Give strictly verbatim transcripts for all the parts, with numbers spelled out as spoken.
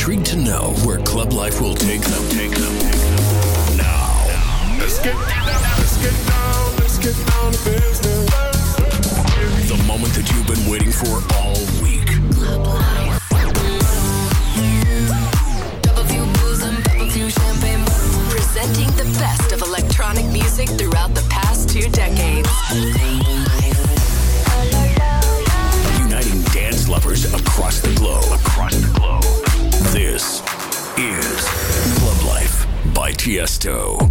intrigued to know where club life will take them. Take them. Now, let's get down, let's get down, let's get down to business. The moment that you've been waiting for all week. Club life. Double few booze and double few champagne. Presenting the best of electronic music throughout the past two decades. Uniting dance lovers across the globe. Across the globe. This is Club Life by Tiesto.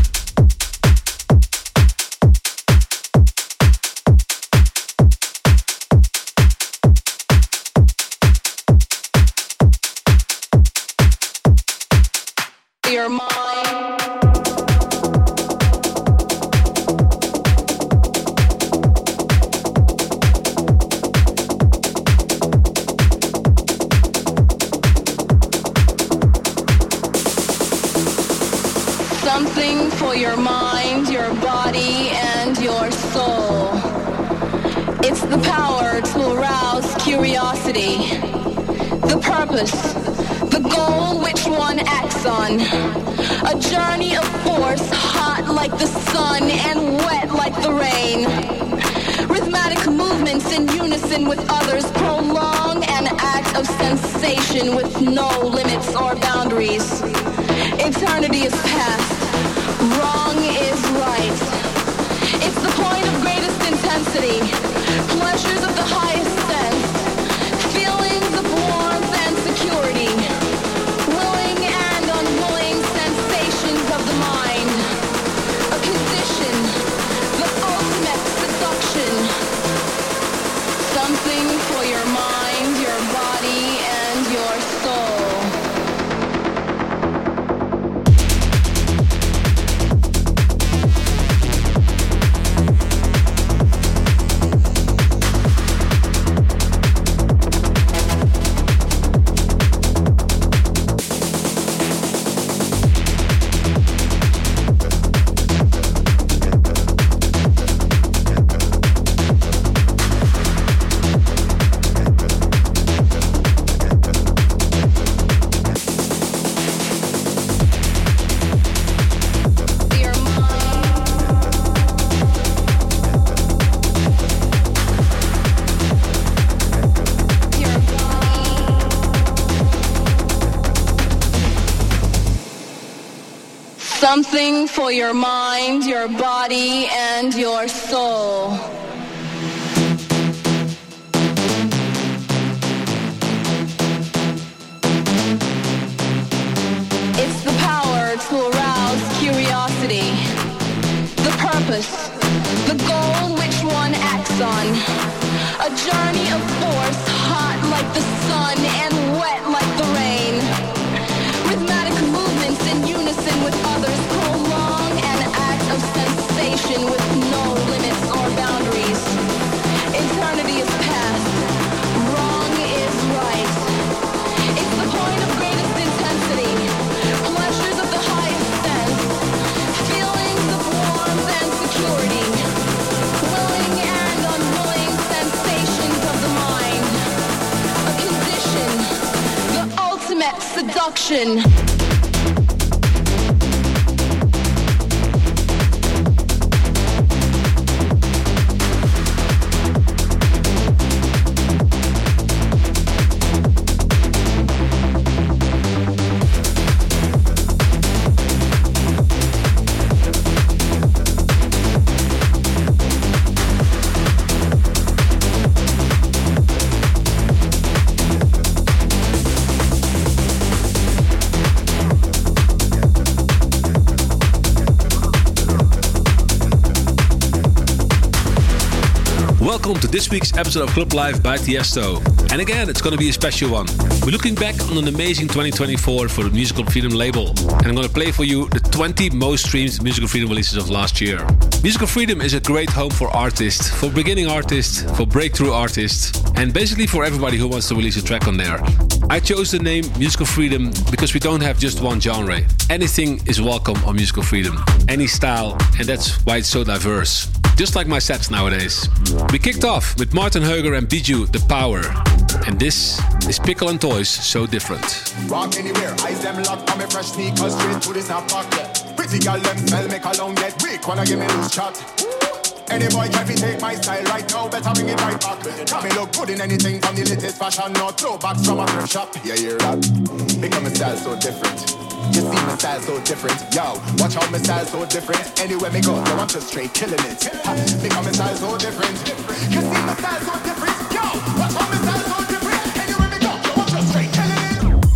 Your mind. Something for your mind, your body, and your soul. It's the power to arouse curiosity, the purpose, the goal which one acts on. A journey of force, hot like the sun and wet like the rain. Rhythmic movements in unison with others prolong an act of sensation with no limits or boundaries. Eternity is past, wrong is right. It's the point of greatest intensity, pleasures of the highest sense, feelings of warmth and security, willing and unwilling sensations of the mind, a condition, the ultimate seduction, something for your mind, your body, and your soul. Something for your mind, your body, and your soul. It's the power to arouse curiosity, the purpose, the goal which one acts on. A journey of force, hot like the sun and wet like the rain. Rhythmic movements in unison with others prolong an act of sensation with no limits or boundaries. Eternity is past, wrong is right. It's the point of greatest intensity, pleasures of the highest sense, feelings of warmth and security, willing and unwilling sensations of the mind, a condition, the ultimate seduction. Welcome to this week's episode of Club Life by Tiesto. And again, it's going to be a special one. We're looking back on an amazing twenty twenty-four for the Musical Freedom label. And I'm going to play for you the twenty most streamed Musical Freedom releases of last year. Musical Freedom is a great home for artists, for beginning artists, for breakthrough artists, and basically for everybody who wants to release a track on there. I chose the name Musical Freedom because we don't have just one genre. Anything is welcome on Musical Freedom. Any style, and that's why it's so diverse. Just like my sets nowadays. We kicked off with Martin Heuger and Bijou, The Power. And this is Pickle and Toys, So Different. Walk anywhere, eyes them locked on me fresh sneakers, straight to this not pocket. Pretty girl them smell, make alone get weak, wanna give me loose chat. Any boy try to take my style right now, better bring it right back. Can me look good in anything from the latest fashion, no throwbacks from a thrift shop. Yeah, hear that? Because my style so different. You see my style so different. Yo, watch how my style so different. Anywhere me go, yo, I'm just straight killing it. Because my style so different. You see my style so different. Yo, watch how my style so different. Anywhere me go, yo, I'm just straight killing it.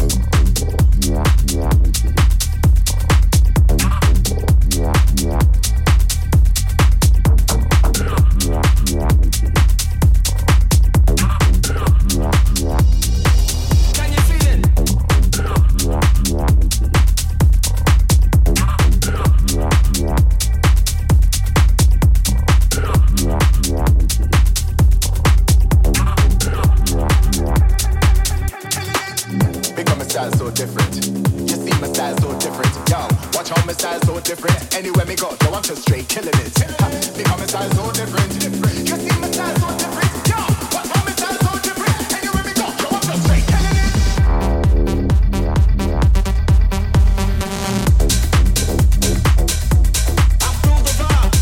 Anywhere me go, yo, I'm just straight killing it. Because my style so different. You see my style so different. Yo, watch how my style so different. Anywhere me go, yo, I'm just straight killing it. I feel the vibe.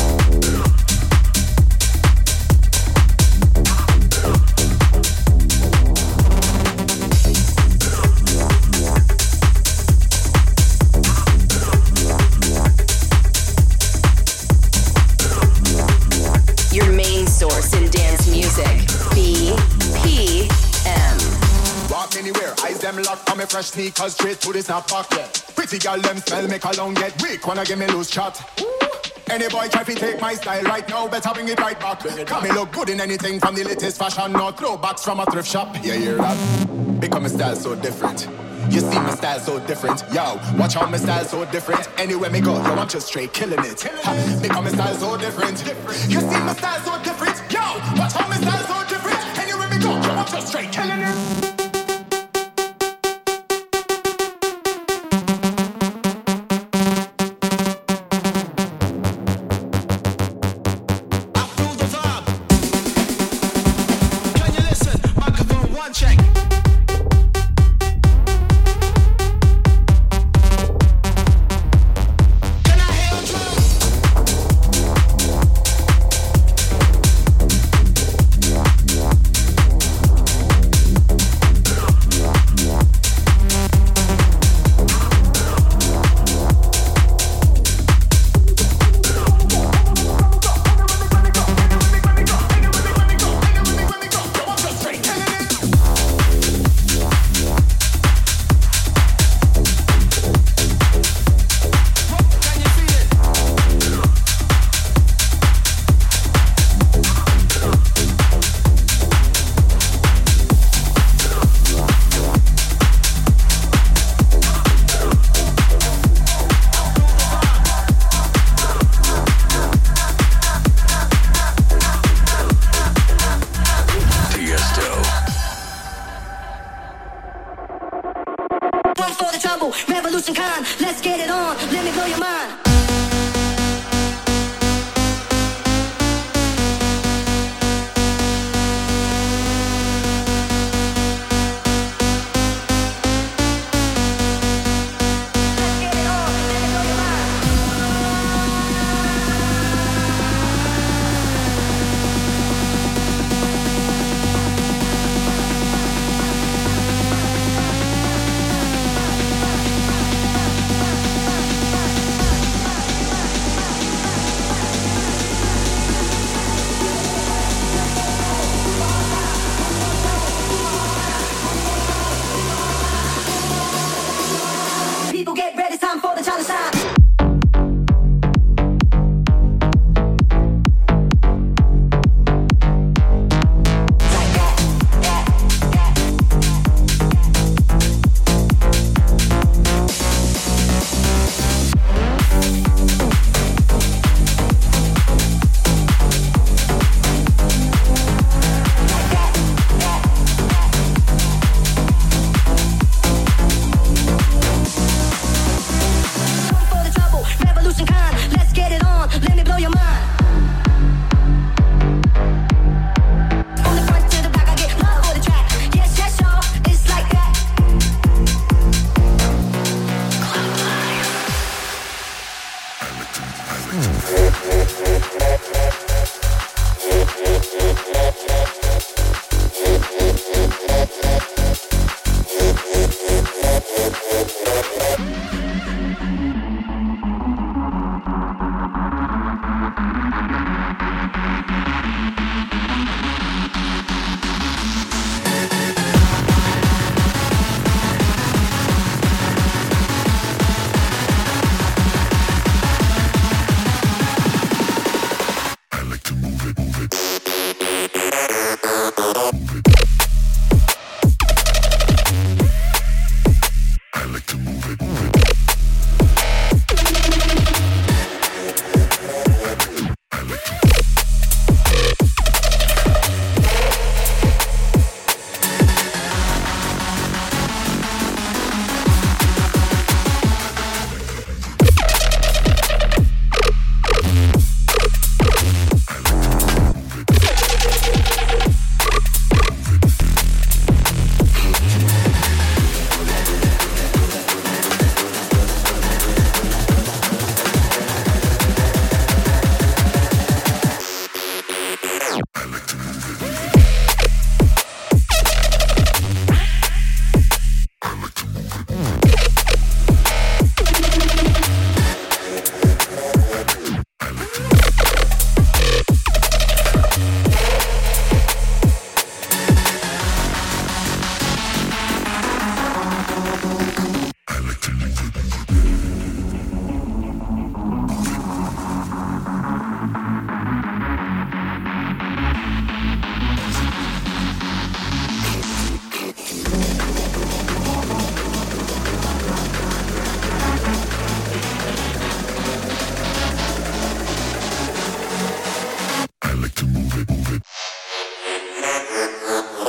Your main source in dance music, B P M. Walk anywhere, eyes them locked on me fresh sneakers, straight to this not pocket. Pretty girl them smell, make alone get weak, wanna give me loose chat. Any boy try to take my style right now, better bring it right back. Can me look good in anything from the latest fashion, no throwbacks from a thrift shop. Yeah, hear that? Because my style so different. You see my style so different. Yo, watch how my style so different. Anywhere me go, yo, I'm just straight killing it. Ha, because my style so different. You see my style so different. Yo, watch how my style so different. Anywhere me go, yo, I'm just straight killing it.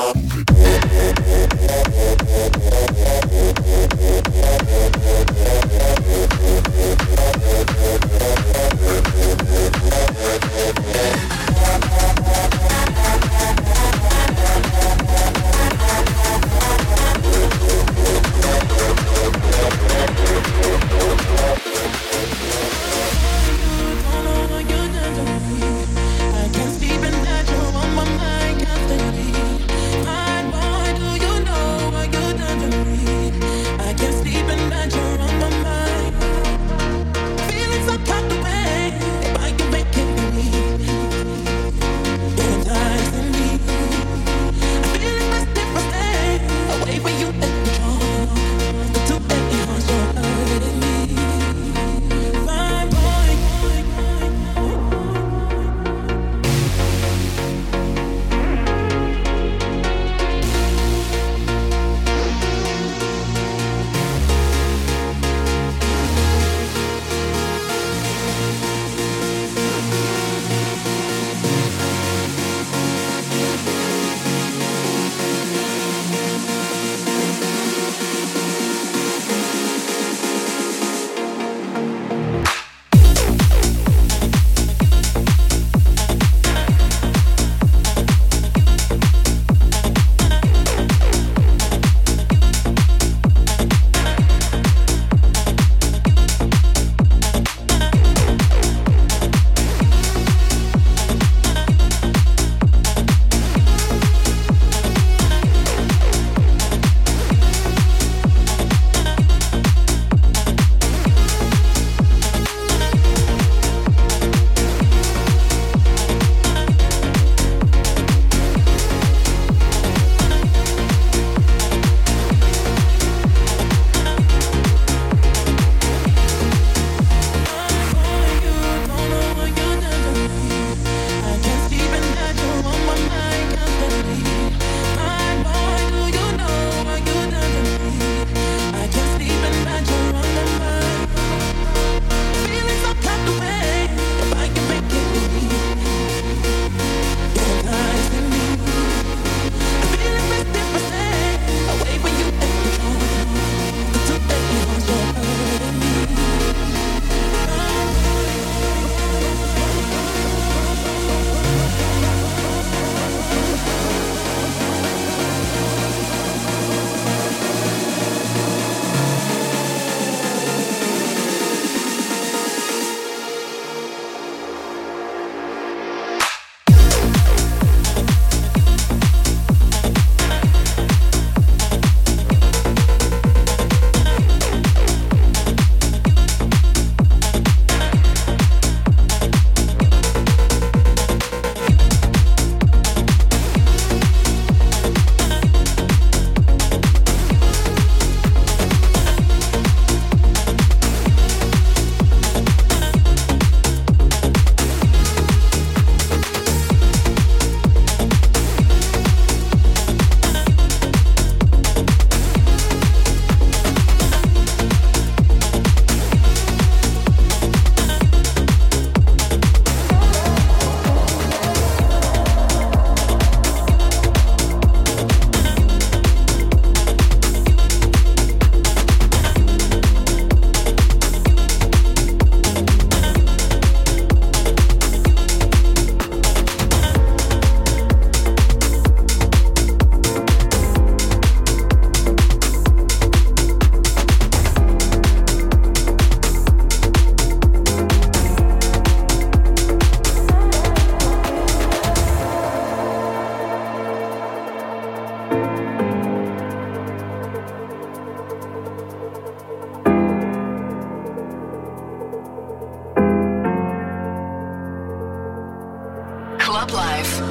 Club Life.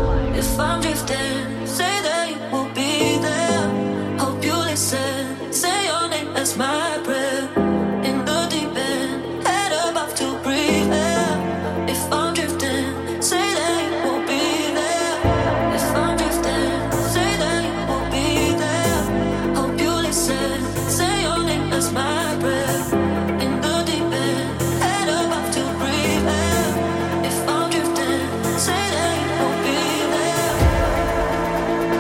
If I'm drifting, say that you will be there. Hope you listen, say your name as my prayer. In the deep end, head above to breathe air. If I'm drifting, say that you will be there. If I'm drifting, say that you will be there. Hope you listen, say your name as my prayer. In the deep end, head above to breathe air. If I'm drifting, say that you will be there.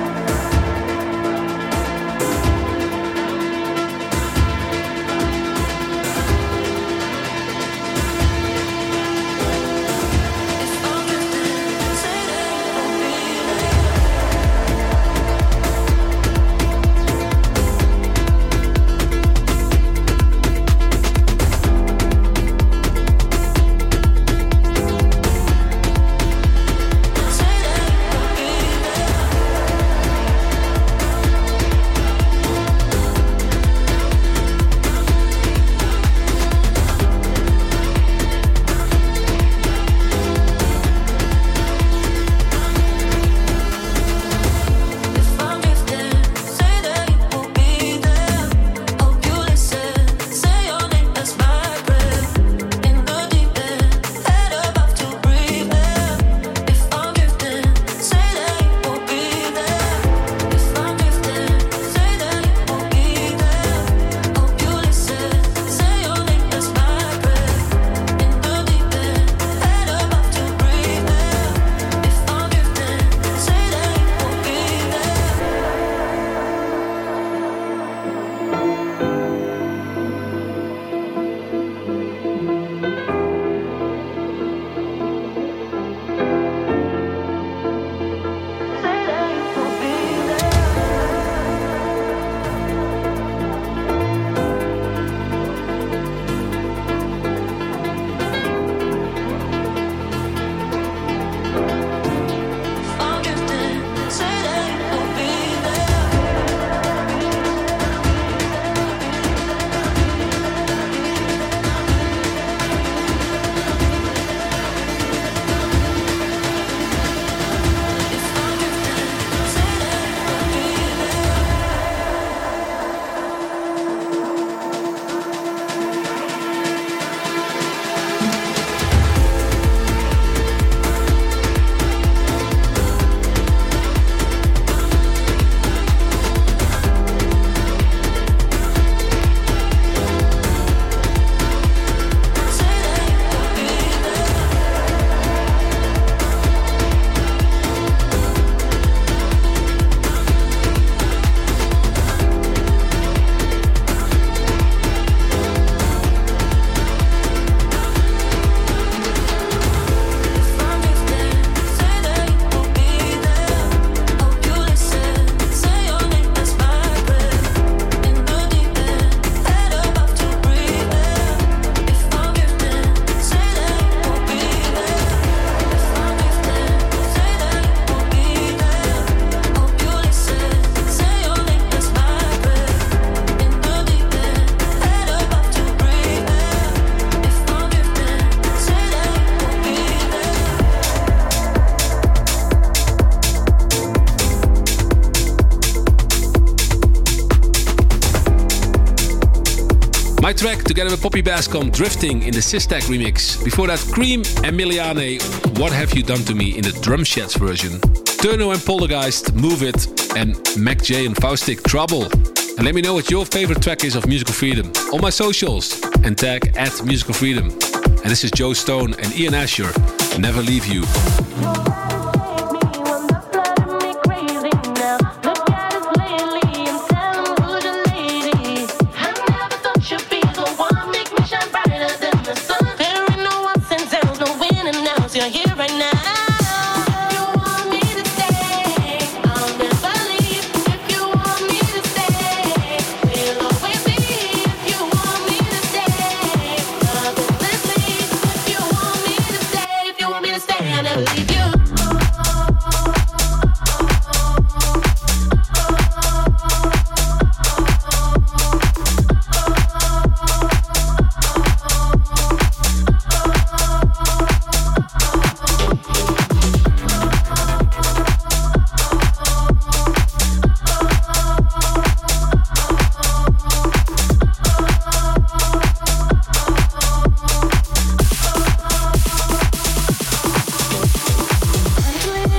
My track, together with Poppy Bascom, Drifting in the Sistak remix. Before that, Cream and Miliane, What Have You Done To Me in the Drum Sheds version. Turno and Poltergeist, Move It, and Mac J and Faustic, Trouble. And let me know what your favorite track is of Musical Freedom on my socials and tag at Musical Freedom. And this is Joe Stone and Ian Asher, Never Leave You. Until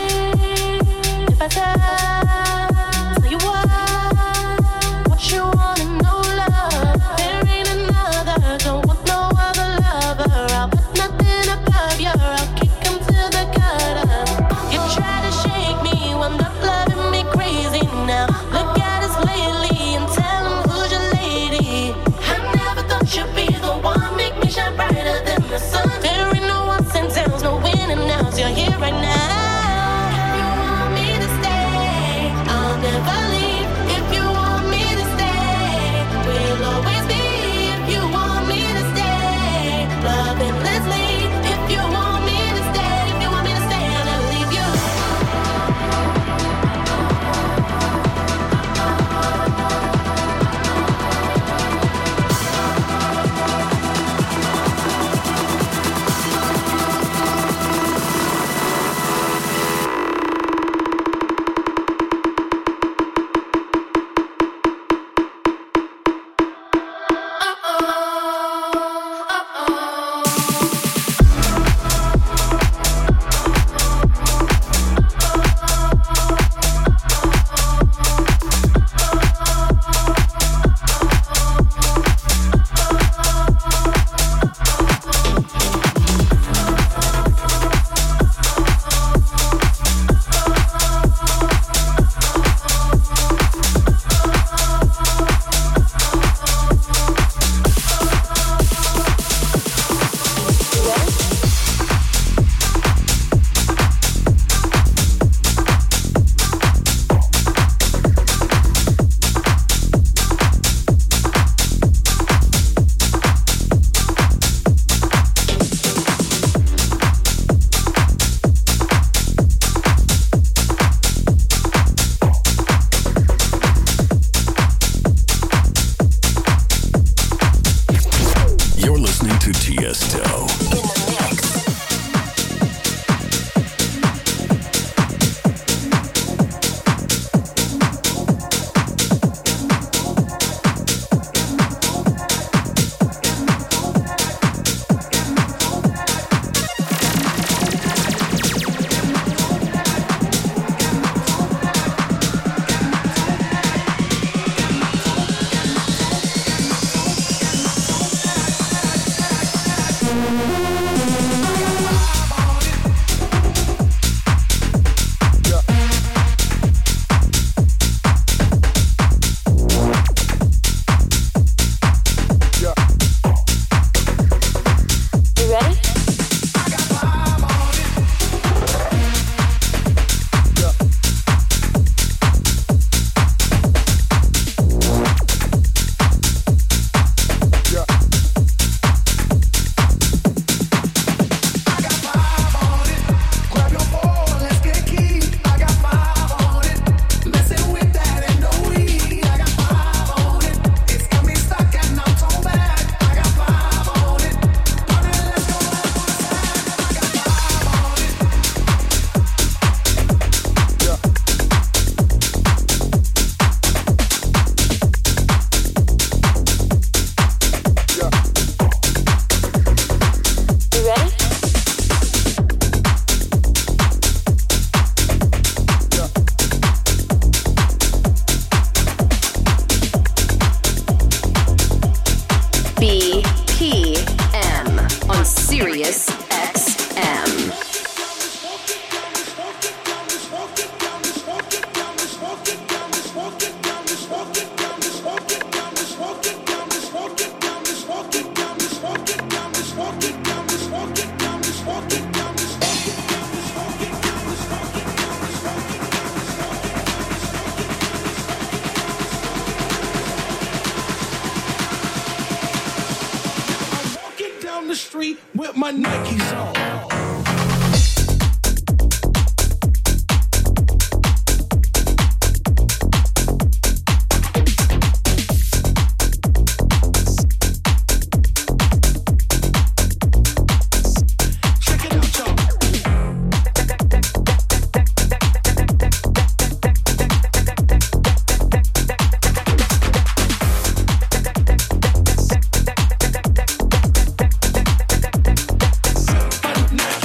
street with my Nikes on. Now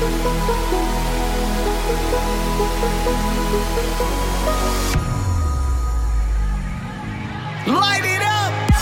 Light it up!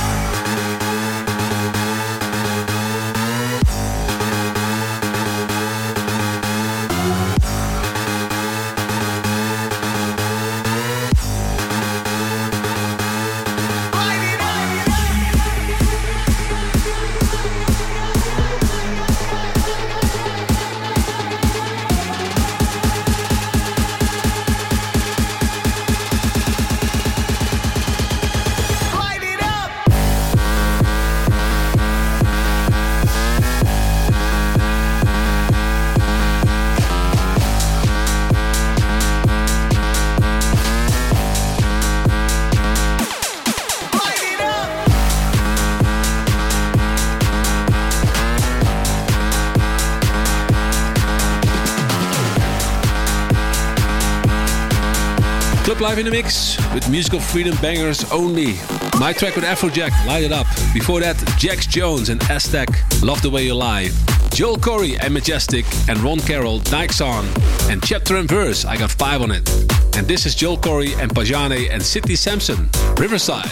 Club Live in the mix with musical freedom bangers only. My track with Afrojack, Light It Up. Before that, Jax Jones and Aztec, Love the Way You Lie. Joel Corey and Majestic and Ron Carroll, Nikes On. And Chapter and Verse, I got five on it. And this is Joel Corey and Pajane and Sidney Sampson, Riverside.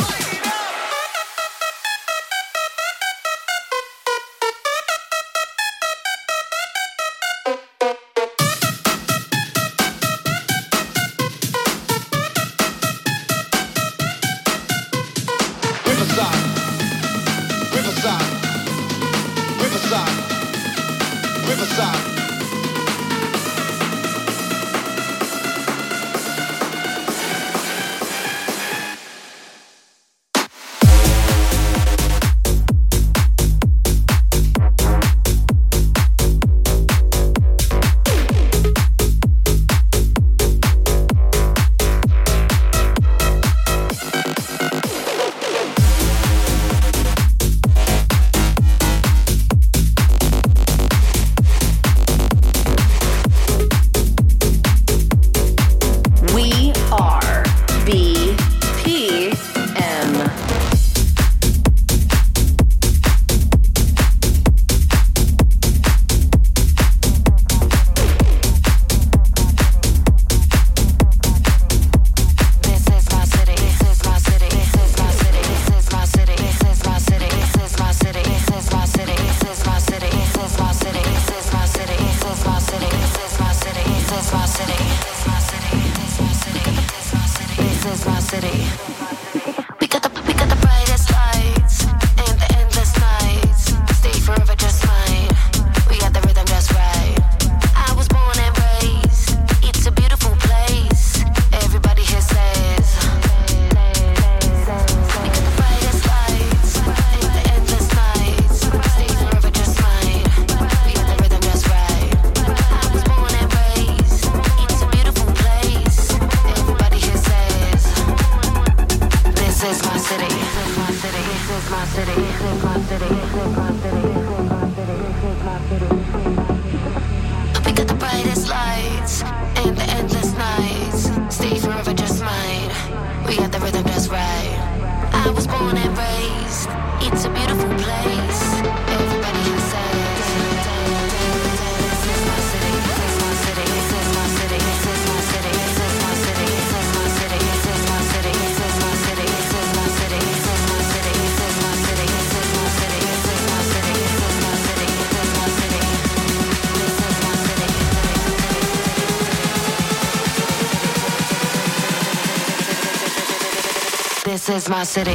This is my city.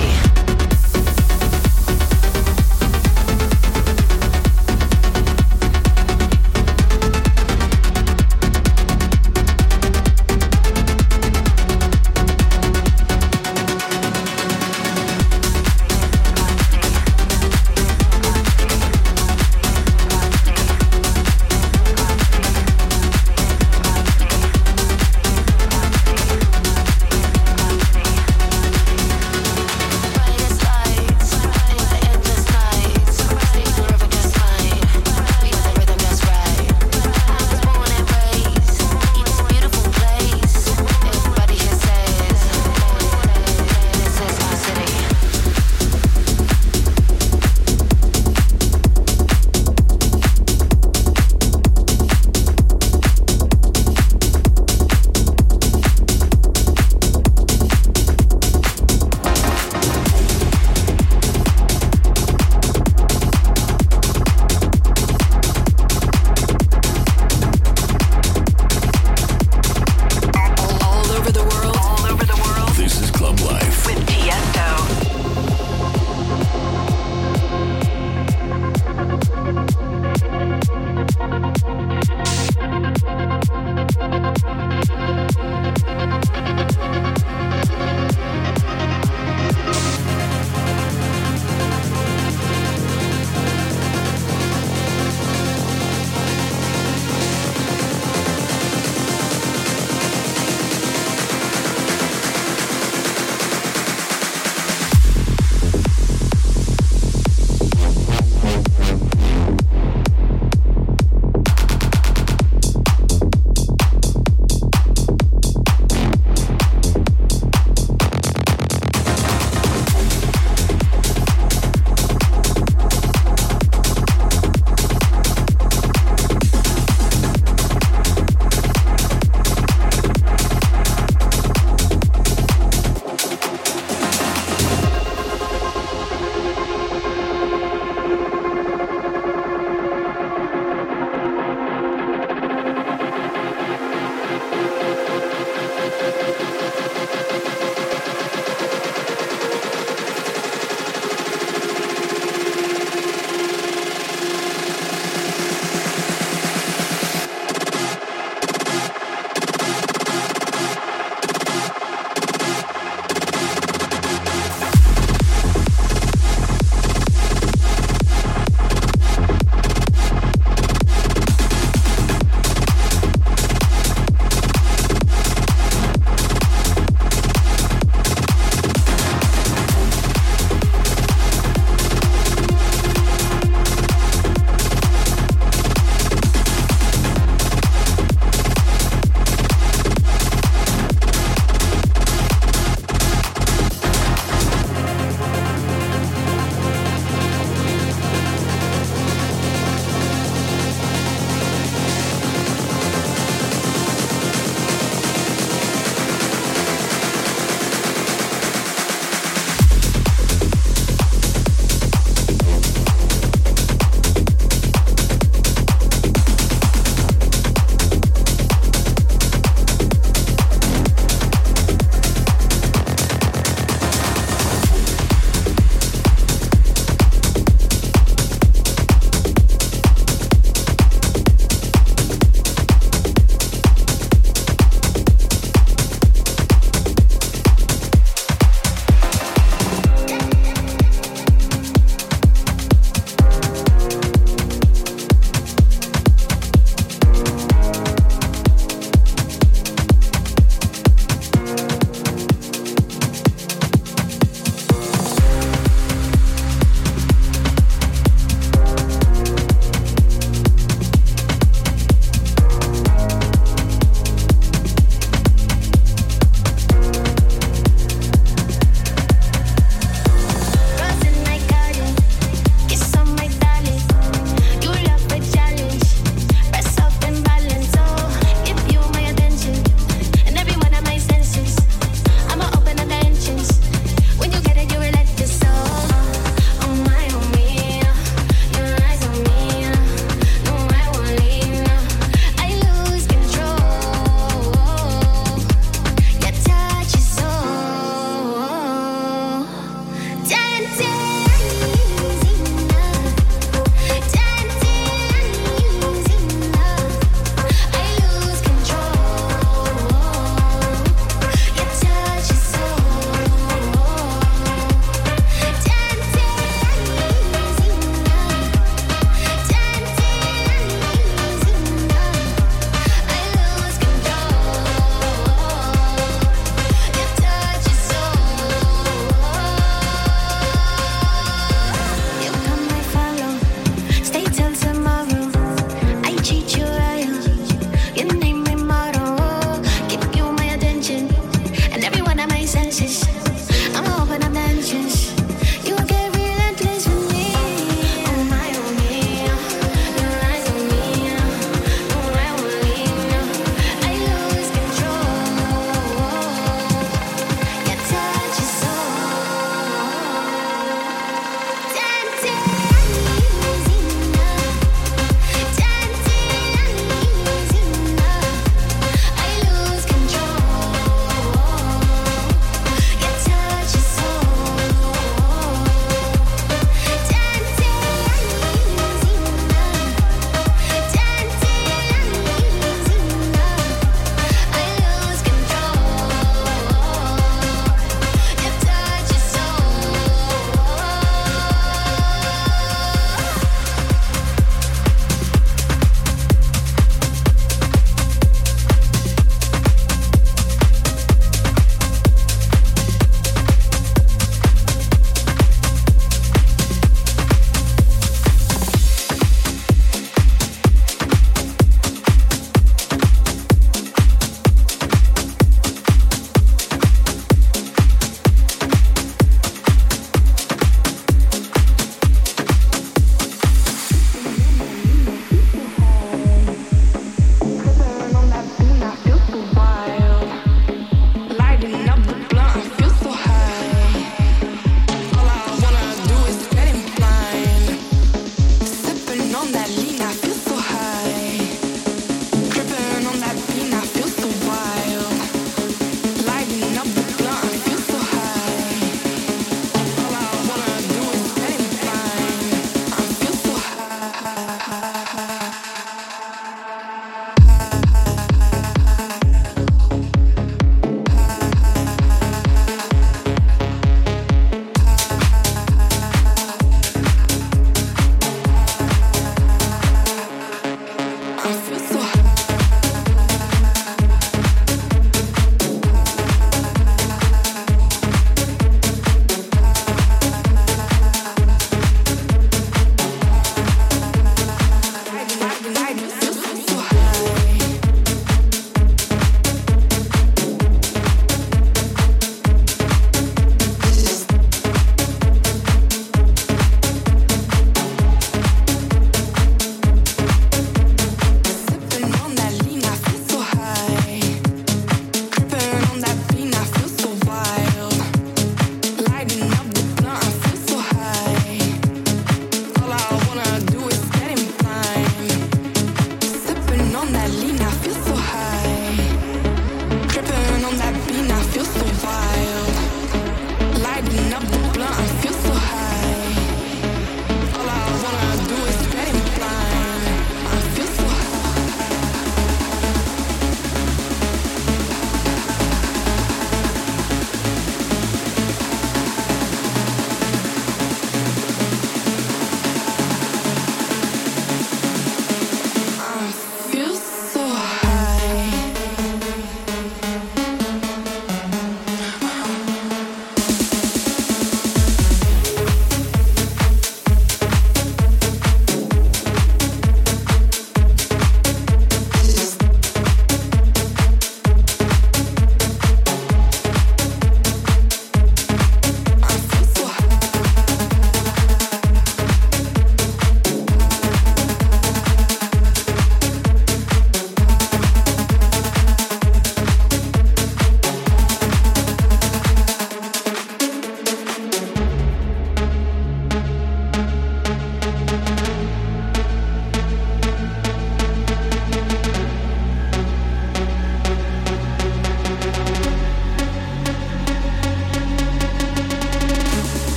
Right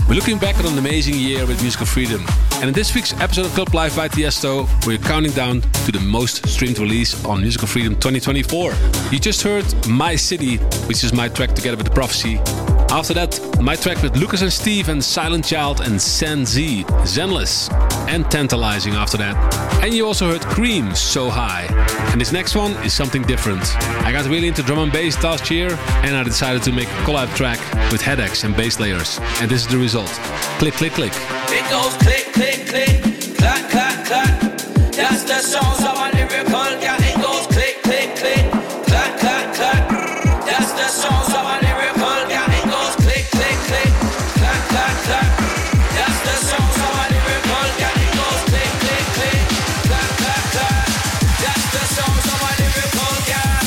We're looking back on an amazing year with Musical Freedom. And in this week's episode of Club Life by Tiesto, we're counting down to the most streamed release on Musical Freedom twenty twenty-four. You just heard My City, which is my track together with The Prophecy. After that, my track with Lucas and Steve and Silent Child and San Z, Zenless, and Tantalizing after that. And you also heard Cream, So High. And this next one is something different. I got really into drum and bass last year, and I decided to make a collab track with Headaches and bass layers. And this is the result. Click, click, click. It goes click, click, click, clack, clack, clack. That's the sounds of a lyrical cat. It goes click, click, click, clack, clack, clack. That's the sounds of a lyrical cat. It goes click, click, click, clack, clack, clack. That's the sounds of a lyrical cat. It goes click, click, click, clack, clack, clack. That's the sounds of a lyrical cat.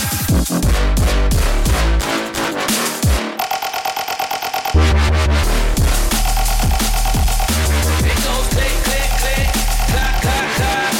It goes click, click, click, clack, clack, clack.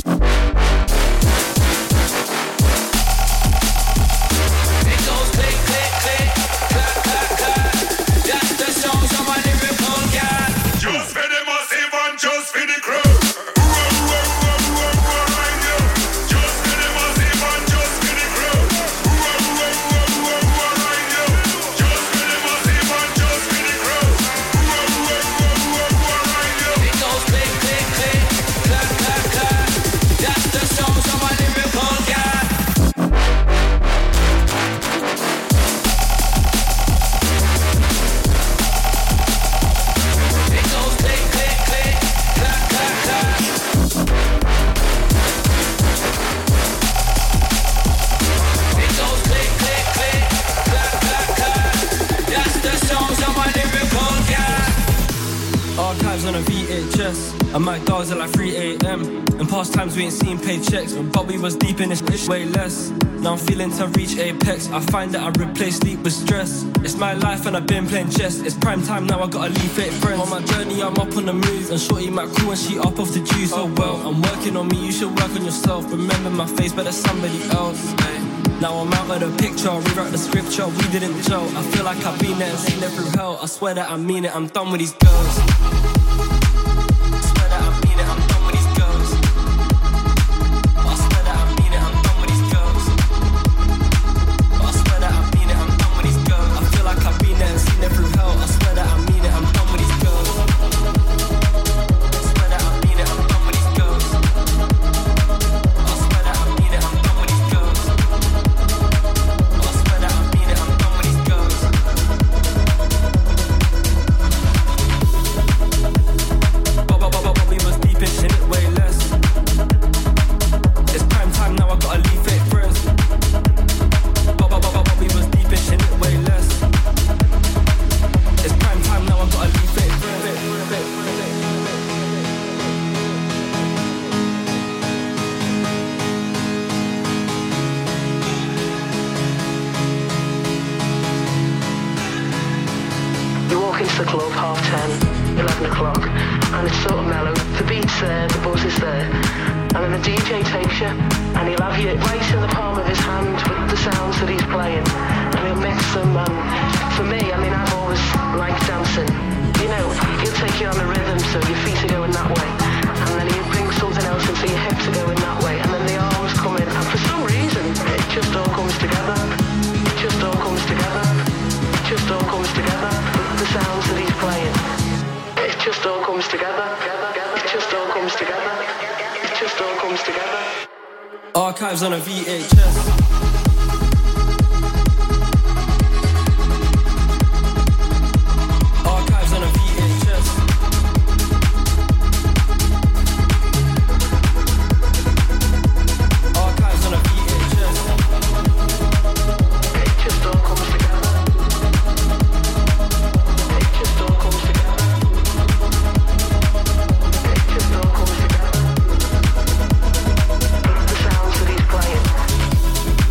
It goes click, click, click, clack, clack, clack. That's the sounds of a lyrical cat. Just for the massive and just for the crew. Whoa, whoa, whoa, whoa, whoa, right here. Just for the massive and just for the crew. Whoa, whoa, whoa, whoa, whoa, right here. Just for the massive and just for the crew. Whoa, whoa, whoa, whoa, whoa, right here. It goes click, click, click, clack, clack, clack. That's the sounds of a lyrical cat. It goes click, click, click, clack, clack, clack. It goes click, click, click, clack, clack, clack. That's the sounds of a lyrical cat. Archives on a V H S. And my dogs at like three a.m. In past times we ain't seen paychecks, but we was deep in this bitch way less. Now I'm feeling to reach apex. I find that I replace sleep with stress. It's my life and I've been playing chess. It's prime time now, I gotta leave fake friends. On my journey I'm up on the move, and shorty might cool and she up off the juice. Oh well, I'm working on me, you should work on yourself. Remember my face, but there's somebody else. Now I'm out of the picture, rewrite the scripture. We didn't gel. I feel like I've been there and seen it through hell. I swear that I mean it, I'm done with these girls. Archives on a V H S. Archives on a V H S. Archives on a V H S. It just all comes together. It just all comes together. It just all comes together. The sounds that he's playing.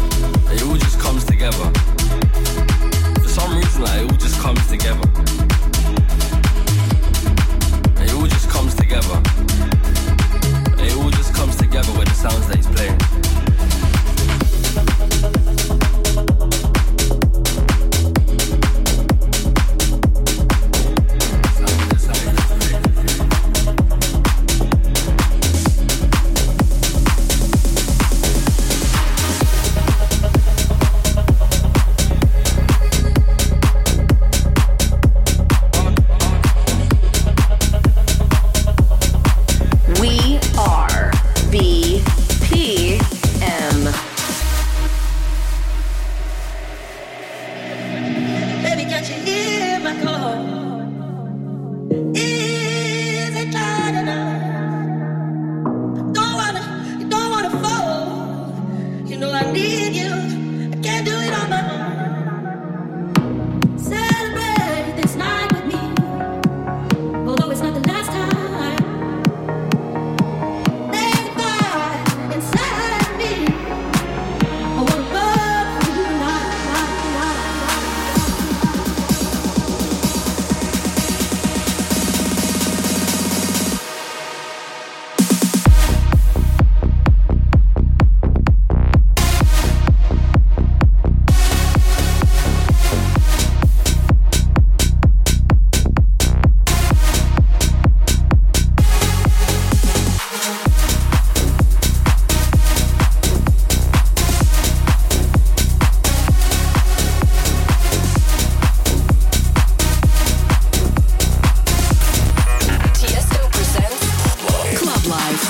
Is it not enough? I don't wanna, you don't wanna fall. You know I need you. I can't do it on my own. Celebrate this night with me, although it's not the last time. There's a fire inside me. I wanna burn for you tonight, tonight, tonight, Tiesto presents Club Life.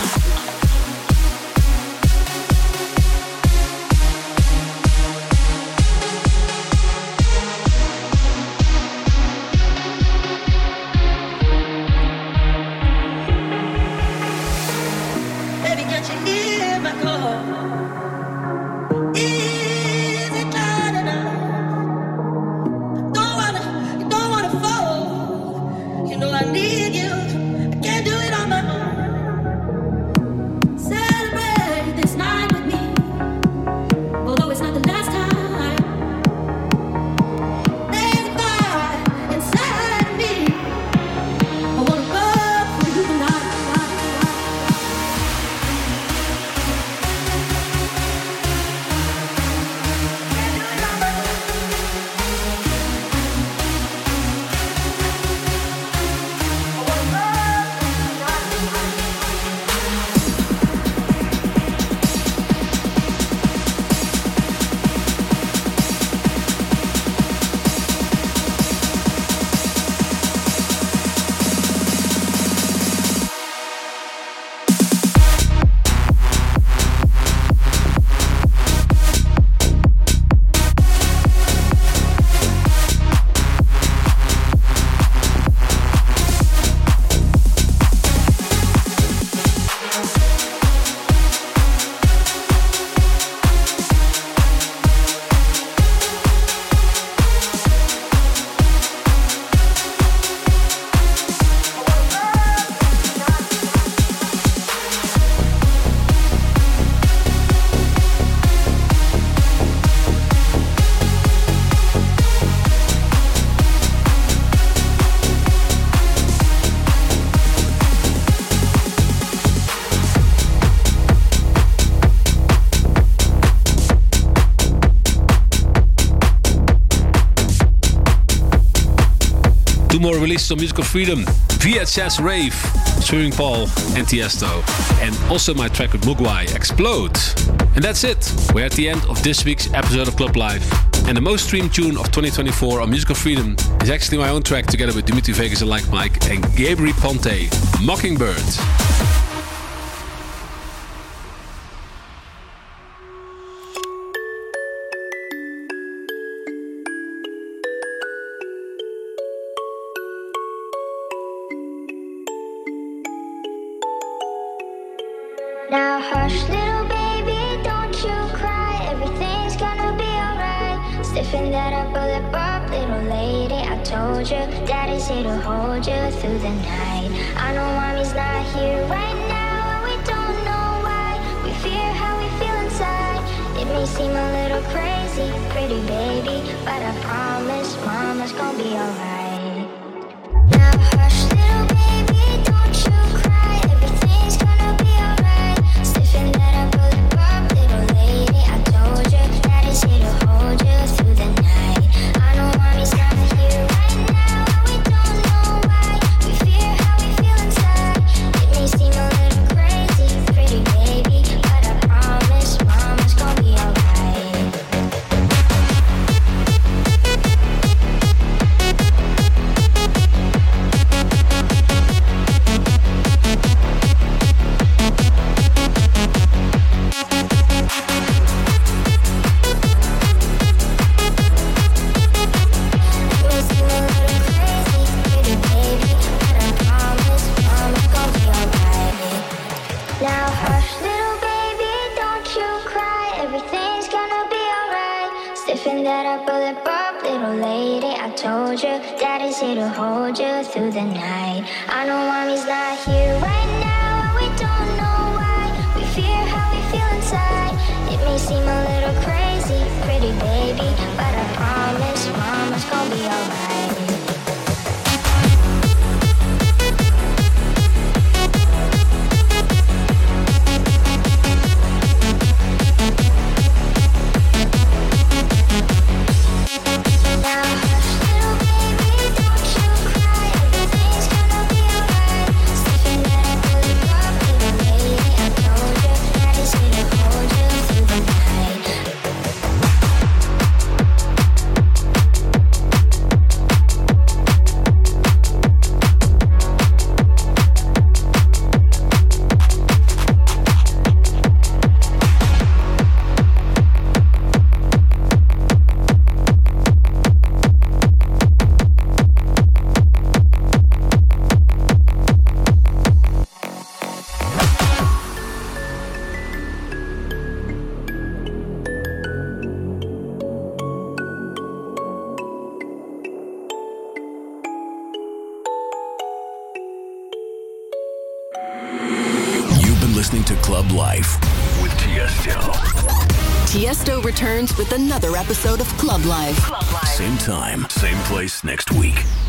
baby, can't you hear my call? Is it not enough? Don't wanna, you don't wanna fall. You know I need you. I can't do it on my own. Celebrate this night with me, although it's not the last time. There's a fire inside me. I wanna burn for you tonight, tonight, tonight. Two more releases on Musical Freedom: V H S Rave, Swimming Paul and Tiesto, and also my track with Mugwai, Explode. And that's it. We're at the end of this week's episode of Club Live. And the most streamed tune of twenty twenty-four on Musical Freedom is actually my own track together with Dimitri Vegas and Like Mike and Gabriel Ponte, Mockingbird. Now hush, little baby, don't you cry. Everything's gonna be alright. Stiffen that upper lip up, little lady. I told you, daddy's here to hold you through the night. I know mommy's not here right now, and we don't know why. We fear how we feel inside. It may seem a little crazy, pretty baby, but I promise mama's gonna be alright. Now hush, little baby, don't you cry. Everything's gonna be alright. Stiffen that upper lip up, little lady. I told you, daddy's here to hold you through the night. I know mommy's not here right now, and we don't know why. We fear how we feel inside. It may seem a little crazy, pretty baby, but I promise mama's gonna be alright. hold you through the night. I know mommy's not here right now, and we don't know why. We fear how we feel inside. It may seem a little crazy, pretty baby, but I promise mama's gonna be alright. Listening to Club Life with Tiesto. Tiesto returns with another episode of Club Life. Club Life. Same time, same place next week.